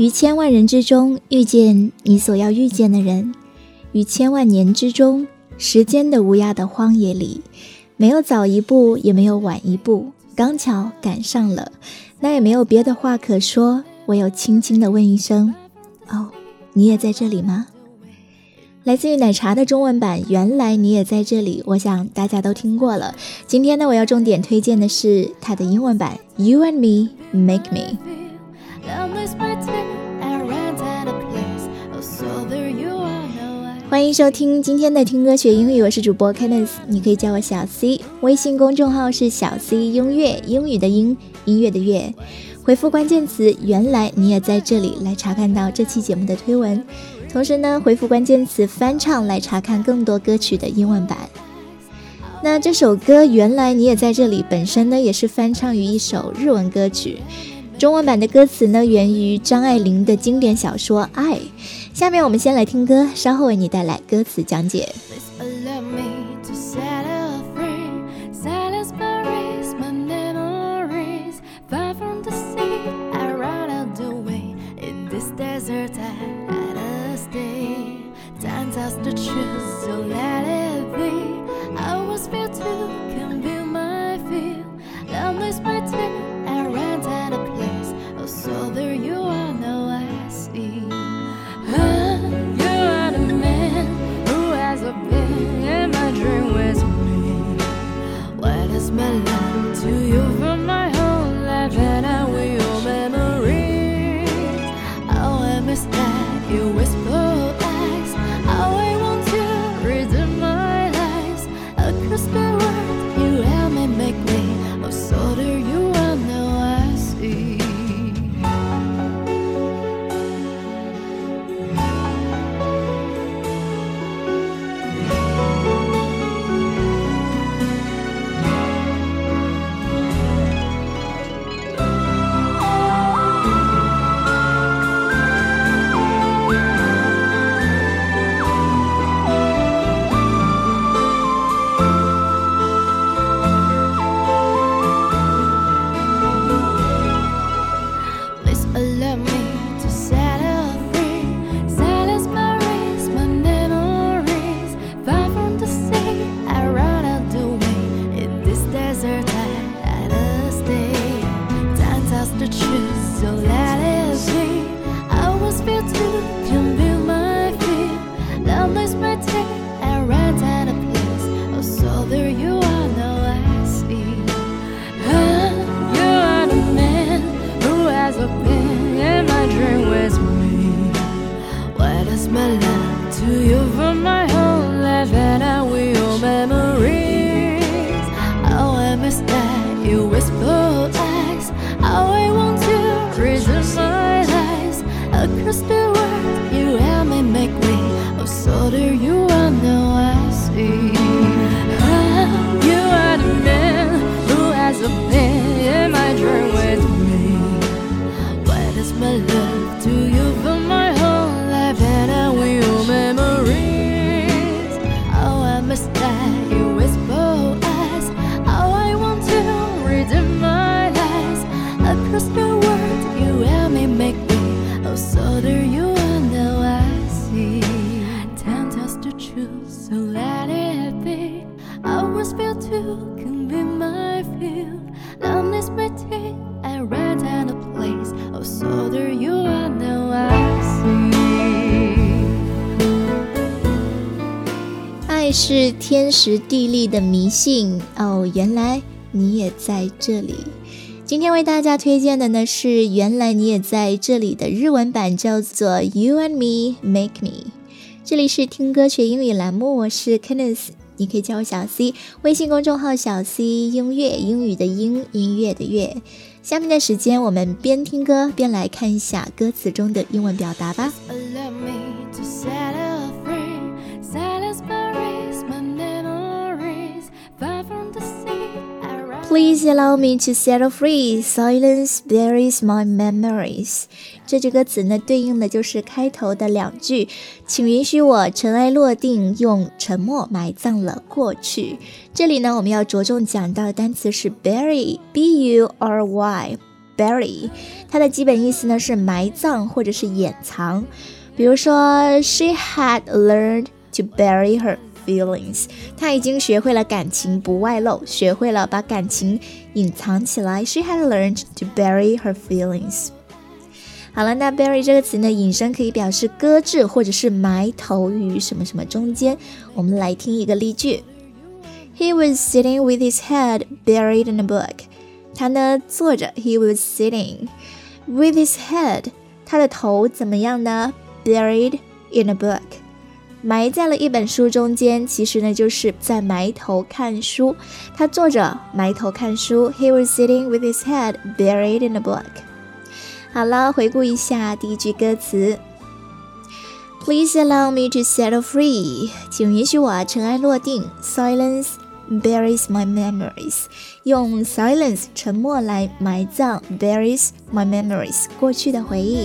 于千万人之中遇见你所要遇见的人，于千万年之中，时间的无涯的荒野里，没有早一步，也没有晚一步，刚巧赶上了，那也没有别的话可说，唯有轻轻地问一声，哦，你也在这里吗？来自于奶茶的中文版，原来你也在这里，我想大家都听过了。今天呢，我要重点推荐的是它的英文版 You and me make me。欢迎收听今天的听歌学英语，我是主播 Kenneth， 你可以叫我小 C， 微信公众号是小 C 音乐，英语的英，音乐的乐。回复关键词原来你也在这里来查看到这期节目的推文，同时呢，回复关键词翻唱来查看更多歌曲的英文版。那这首歌原来你也在这里本身呢也是翻唱于一首日文歌曲，中文版的歌词呢源于张爱玲的经典小说《爱》。下面我们先来听歌，稍后为你带来歌词讲解。爱是天时地利的迷信哦，原来你也在这里。今天为大家推荐的呢是原来你也在这里的日文版，叫做 You and me make me。 这里是听歌学英语栏目，我是 Kenneth， 你可以叫我小 C， 微信公众号小 C 音乐，英语的英，音乐的乐。下面的时间我们边听歌边来看一下歌词中的英文表达吧。Please allow me to set free. Silence buries my memories. 这句歌词呢，对应的就是开头的两句，请允许我尘埃落定，用沉默埋葬了过去。这里呢，我们要着重讲到的单词是 bury, B-U-R-Y。 bury， 它的基本意思呢是埋葬或者是掩藏。比如说 She had learned to bury her feelings， 她已经学会了感情不外露，学会了把感情隐藏起来。 She had learned to bury her feelings。 好了，那 bury 这个词呢，引申可以表示搁置或者是埋头于什么什么中间。我们来听一个例句。He was sitting with his head buried in a book。 他呢坐着， He was sitting with his head， 他的头怎么样呢？ Buried in a book， 埋在了一本书中间，其实呢就是在埋头看书。他坐着埋头看书， He was sitting with his head buried in a book。 好了，回顾一下第一句歌词。Please allow me to settle free， 请允许我尘埃落定。 Silence buries my memories， 用 silence 沉默来埋葬 buries my memories 过去的回忆。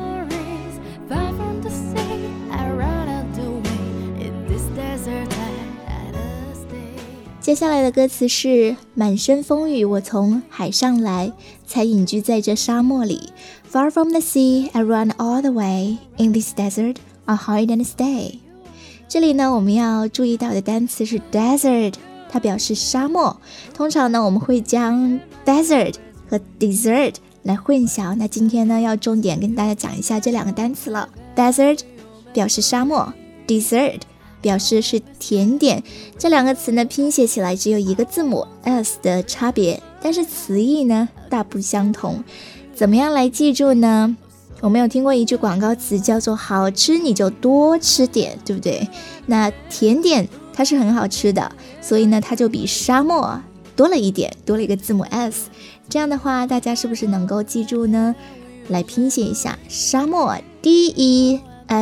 接下来的歌词是满身风雨我从海上来，才隐居在这沙漠里。 Far from the sea I run all the way， In this desert I hide and stay。 这里呢我们要注意到的单词是 desert， 它表示沙漠。通常呢我们会将 desert 和 desert 来混淆，那今天呢要重点跟大家讲一下这两个单词了。 Desert 表示沙漠， Dessert表示是甜点。这两个词呢拼写起来只有一个字母 s 的差别，但是词义呢大不相同。怎么样来记住呢？我们有听过一句广告词叫做好吃你就多吃点，对不对？那甜点它是很好吃的，所以呢它就比沙漠多了一点，多了一个字母 s。 这样的话大家是不是能够记住呢？来拼写一下沙漠 desert，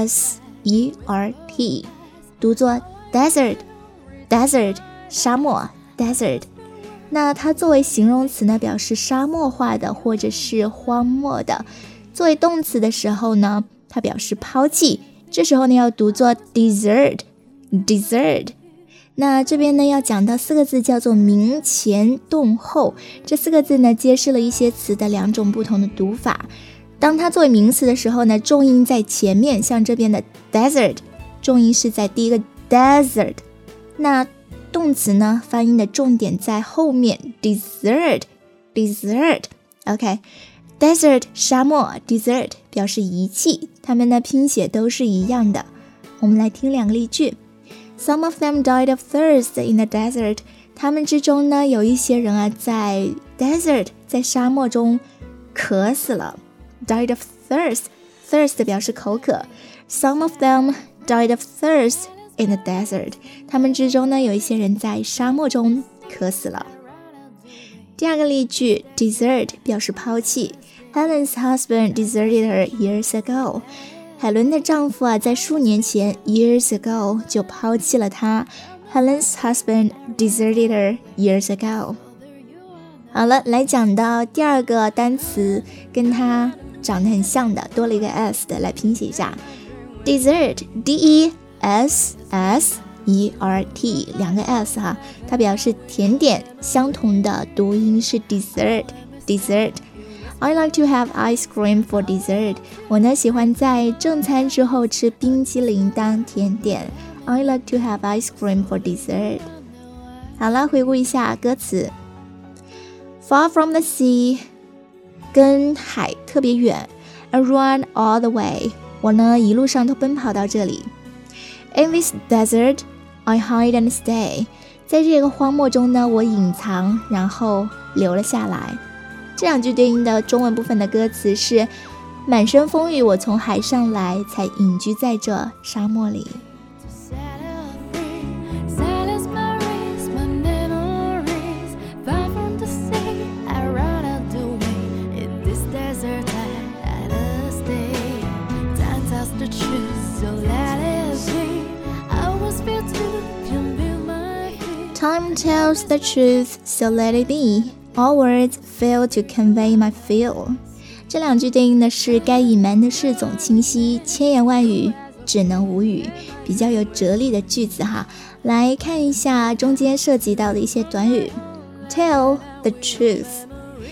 读作 desert， desert 沙漠 desert。 那它作为形容词呢表示沙漠化的或者是荒漠的。作为动词的时候呢它表示抛弃，这时候呢要读作 desert。 那这边呢要讲到四个字叫做名前动后，这四个字呢揭示了一些词的两种不同的读法。当它作为名词的时候呢重音在前面，像这边的 desert重音是在第一个 desert。 那动词呢发音的重点在后面 desert OK， desert 沙漠， desert 表示遗弃，它们的拼写都是一样的。我们来听两个例句。 Some of them died of thirst in the desert， 他们之中呢有一些人在 desert 在沙漠中渴死了。 died of thirst 表示口渴。 Some of them died of thirst in the desert， 他们之中呢有一些人在沙漠中渴死了。第二个例句 desert 表示抛弃。 Helen's husband deserted her years ago， 海伦的丈夫在数年前 years ago 就抛弃了她。 Helen's husband deserted her years ago。 好了，来讲到第二个单词，跟它长得很像的，多了一个 s 的，来拼写一下 desert D-E-S-S-E-R-T， 两个 s 哈，它表示甜点，相同的读音是 dessert。 I like to have ice cream for dessert， 我呢喜欢在正餐之后吃冰激凌当甜点。 I like to have ice cream for dessert。 好了，回顾一下歌词。 Far from the sea 跟海特别远， I run all the way 我呢一路上都奔跑到这里。 In this desert I hide and stay 在这个荒漠中呢我隐藏然后留了下来。这两句对应的中文部分的歌词是满身风雨我从海上来，才隐居在这沙漠里。Time tells the truth, so let it be. All words fail to convey my feel. 这两句对应的是该隐瞒的事总清晰，千言万语只能无语，比较有哲理的句子哈。来看一下中间涉及到的一些短语。Tell the truth，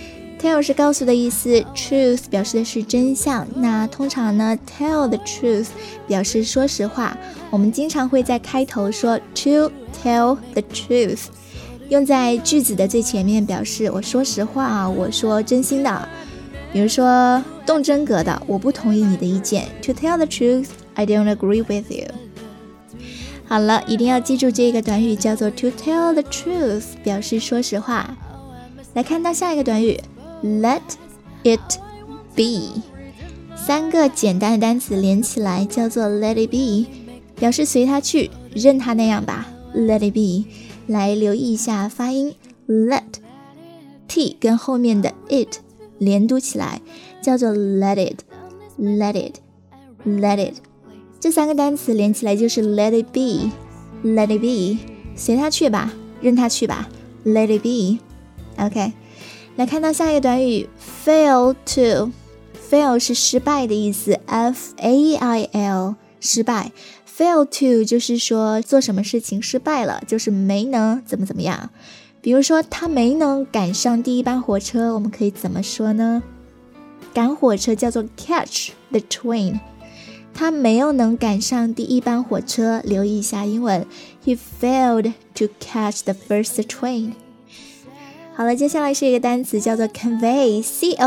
Tell 是告诉的意思， truth 表示的是真相。那通常呢 tell the truth 表示说实话，我们经常会在开头说 to tell the truth， 用在句子的最前面，表示我说实话，我说真心的。比如说动真格的，我不同意你的意见， To tell the truth, I don't agree with you。 好了，一定要记住这个短语叫做 To tell the truth， 表示说实话。来看到下一个短语Let it be， 3个简单的单词连起来叫做 Let it be， 表示随它去，任它那样吧。 Let it be， 来留意一下发音， Let T 跟后面的 it 连读起来叫做 Let it Let it Let it， 这3个单词连起来就是 Let it be Let it be， 随它去吧，任它去吧， Let it be。 OK，来看到下一个短语 fail to， fail 是失败的意思， F-A-I-L 失败， fail to 就是说做什么事情失败了，就是没能怎么样。比如说他没能赶上第一班火车，我们可以怎么说呢？赶火车叫做 catch the train， 他没有能赶上第一班火车，留意一下英文， He failed to catch the first train。好了，接下来是一个单词叫做 convey，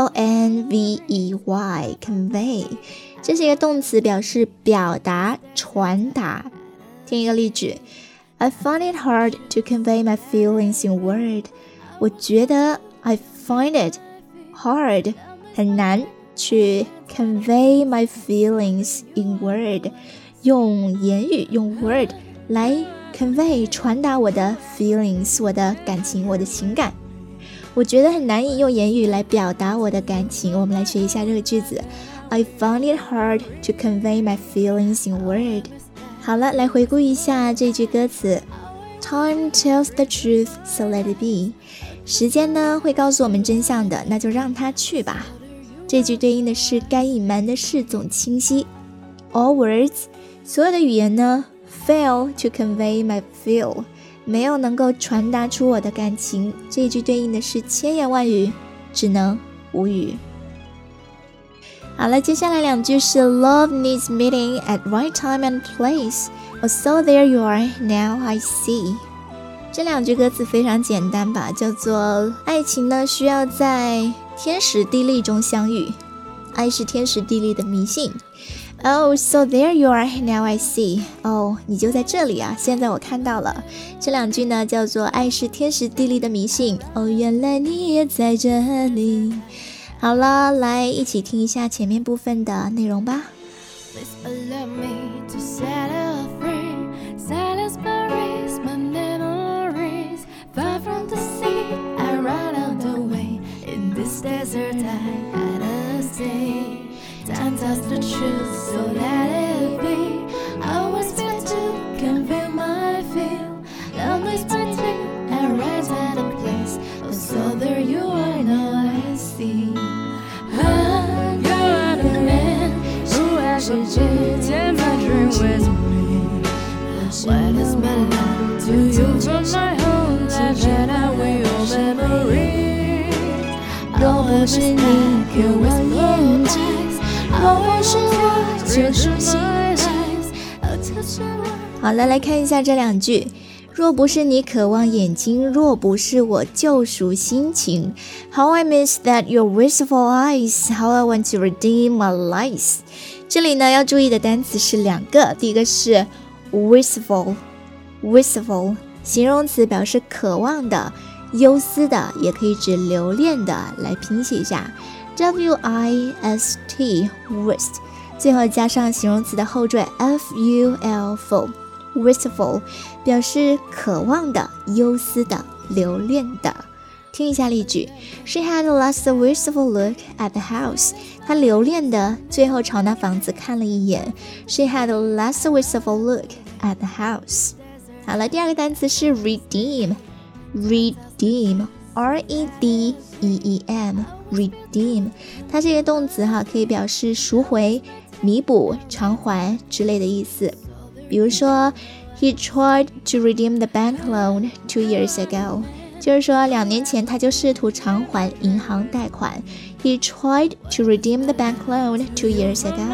C-O-N-V-E-Y， convey， 这是一个动词，表示表达、传达。听一个例句， I find it hard to convey my feelings in word。 我觉得 I find it hard， 很难去 convey my feelings in word， 用言语，用 word 来 convey 传达我的 feelings， 我的感情，我的情感。我觉得很难以用言语来表达我的感情。我们来学一下这个句子， I found it hard to convey my feelings in word。 好了，来回顾一下这句歌词， Time tells the truth, so let it be。 时间呢会告诉我们真相的，那就让它去吧。这句对应的是该隐瞒的事总清晰。 All words， 所有的语言呢 fail to convey my feel，没有能够传达出我的感情，这一句对应的是千言万语只能无语。好了，接下来2句是 Love needs meeting at right time and place， Oh so there you are, now I see。 这2句歌词非常简单吧，叫做爱情呢需要在天时地利中相遇，爱是天时地利的迷信。Oh, so there you are, now I see. 哦，你就在这里啊，现在我看到了。这2句呢叫做爱是天时地利的迷信。哦，原来你也在这里。好了，来一起听一下前面部分的内容吧。 Time tells the truth, so let it be. I was meant to convey my feel. Love is my thing, and right at a place. Oh, so there you are, now I see. You are the man who actually did my dream with me. What is my love to you from my whole life, and I will memories. 若不是你给我眼睛，若不是我救赎心情。好了，来看一下这2句。若不是你渴望眼睛，若不是我救赎心情。How I miss that your wistful eyes, how I want to redeem my lies。 这里呢要注意的单词是2个，第一个是 wistful， 形容词表示渴望的、忧思的，也可以指留恋的。来拼写一下W-I-S-T wist， 最后加上形容词的后缀 F-U-L wistful， 表示渴望的、忧思的、留恋的。听一下例句 She had lost a wistful look at the house。 她留恋的最后朝那房子看了一眼。 She had lost a wistful look at the house。 好了，第2个单词是 redeem R-E-D-E-E-M redeem， 它是一个动词哈，可以表示赎回、弥补、偿还之类的意思。比如说 He tried to redeem the bank loan 2 years ago。 就是说2年前他就试图偿还银行贷款。He tried to redeem the bank loan 2 years ago.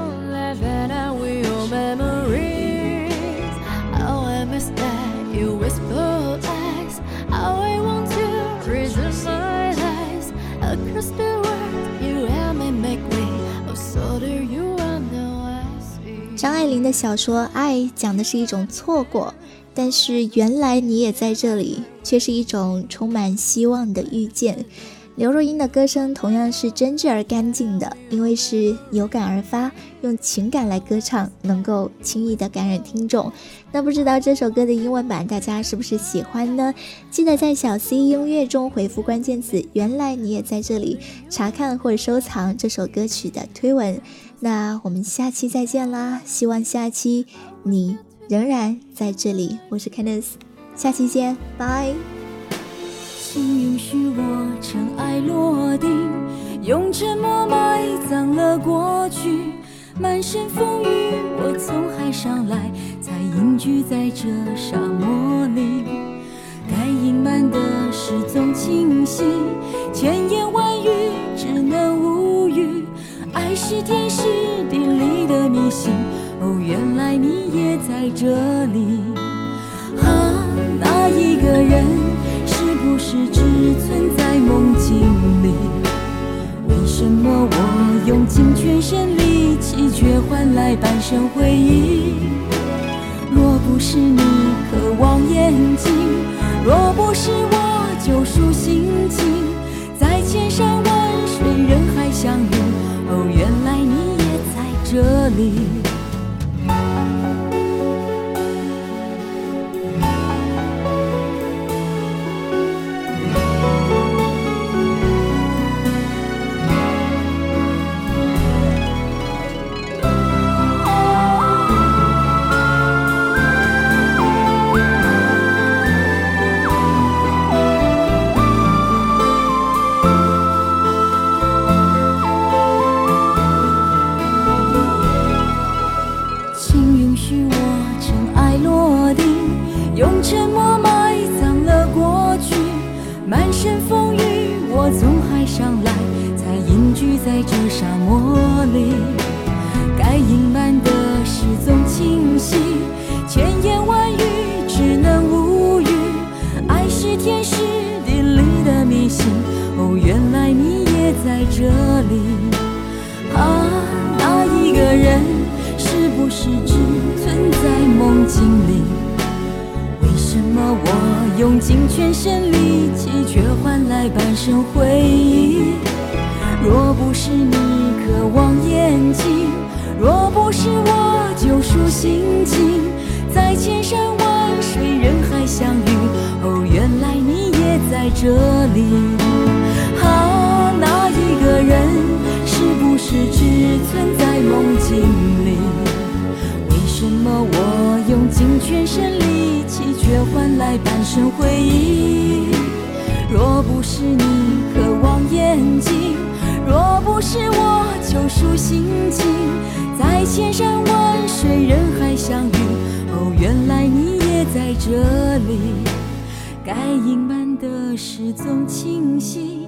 张爱玲的小说《爱》讲的是一种错过，但是原来你也在这里，却是一种充满希望的遇见。刘若英的歌声同样是真挚而干净的，因为是有感而发，用情感来歌唱，能够轻易的感染听众。那不知道这首歌的英文版大家是不是喜欢呢？记得在小 C 音乐中回复关键词原来你也在这里，查看或者收藏这首歌曲的推文。那我们下期再见啦，希望下期你仍然在这里。我是 Candice， 下期见，拜。 请允许我尘埃落定，用沉默埋葬了过去。满身风雨，我从海上来，才隐居在这沙漠里。该隐瞒的事总清晰，千言万语只能无语。爱是天时地利的迷信，哦，原来你也在这里。啊，那一个人是不是只存在梦境里？为什么我用尽全身力气，却换来半生回忆？若不是你渴望眼睛，若不是我救赎心情，在千山万水人海相遇，哦，原来你也在这里。用沉默埋葬了过去，满身风雨我从海上来，才隐居在这沙漠里。该隐瞒的事总清晰，千言万语只能无语。爱是天时地利的迷信，哦，原来你也在这里。啊，那一个人是不是只存在梦境里？为什么我用尽全身力气，却换来半生回忆？若不是你渴望眼睛，若不是我救赎心情，在千山万水人海相遇，哦，原来你也在这里。啊，那一个人是不是只存在梦境里？为什么我用尽全身力气，却换来半生回忆？若不是你渴望眼睛，若不是我救赎心情，在千山万水人海相遇，哦，原来你也在这里。该隐瞒的事总清晰，